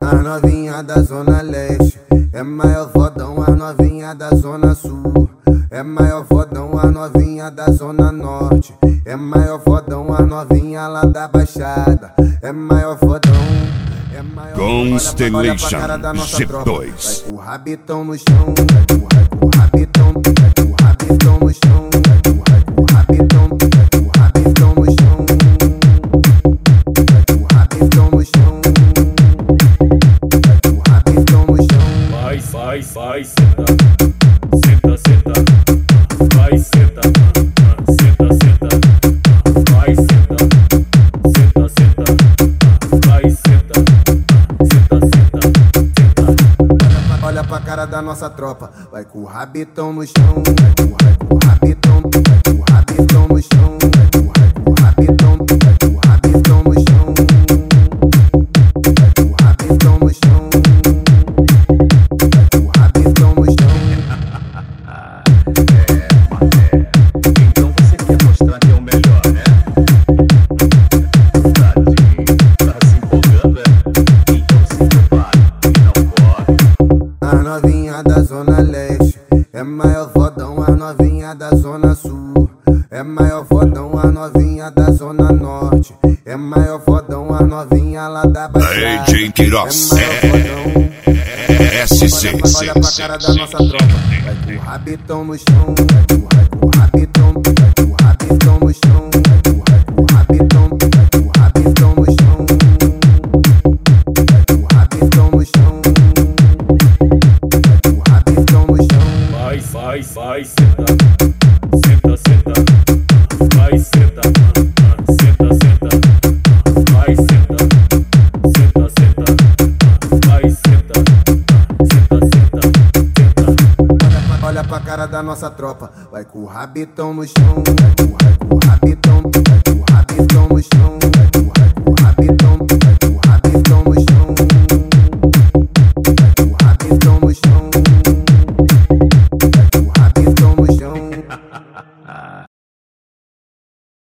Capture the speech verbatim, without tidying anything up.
As novinha da zona leste é maior fodão, as novinha da zona sul é maior fodão, as novinha da zona norte é maior fodão, as novinha lá da baixada é maior fodão. É maior. Constellation olha, olha pra cara da nossa G tropa. dois. Vai com o rabitão no chão, vai com, vai com o rabitão, vai com o rabitão no chão, vai com, vai com o rabitão, vai com o rabitão no chão, vai com o rabitão no chão, vai com o rabitão no chão. Vai, vai, vai, senta, senta, senta, vai, senta, senta, senta, vai, senta, senta, senta, vai, senta, senta, senta, senta. Olha pra cara da nossa tropa, vai com o rabitão no chão, vai com, vai com o rabitão, vai com o rabitão no chão, vai com, vai com o rabitão, vai com o rabitão no chão, vai com o rabitão no chão, vai com o rabitão no chão. Então você quer mostrar que é o melhor, né? Tadinho, tá se empolgando, é? Então se prepare e não corre. As novinha da zona leste é maior fodão, as novinha da zona sul é maior fodão, as novinha da zona norte é maior fodão, as novinha lá da baixada Aí, Jim Quiroz. é maior fodão. S seis. Olha pra cara da nossa tropa, vai com o rabitão no chão, vai com, vai com o rabitão, vai com o rabitão no chão, vai com, vai com o rabitão, vai com o rabitão no chão, vai com o rabitão no chão, vai com o rabitão no chão. Vai, vai, vai, senta, senta, senta, vai, senta, senta, senta, vai, senta, senta, senta, vai, senta, senta, senta, senta. Olha pra cara da nossa tropa, vai com o rabitão no chão, vai com, vai com o rabitão, vai com o rabitão no chão, vai